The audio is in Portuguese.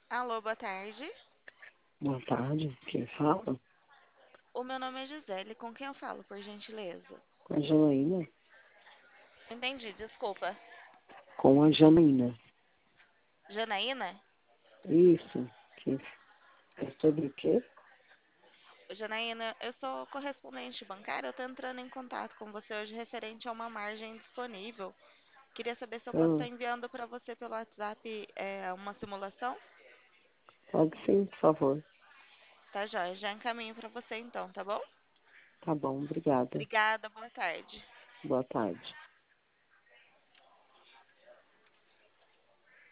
Alô, boa tarde. Boa tarde, quem fala? O meu nome é Gisele. Com quem eu falo, por gentileza? Com a Janaína? Entendi, desculpa. Com a Janaína. Janaína? Isso. Que é sobre o quê? Janaína, eu sou correspondente bancária. Eu tô entrando em contato com você hoje referente a uma margem disponível. Queria saber se eu posso estar Ah, enviando para você pelo WhatsApp uma simulação. pode sim, por favor. Tá, joia? Já encaminho para você então, tá bom? Tá bom, obrigada. Obrigada, boa tarde. Boa tarde.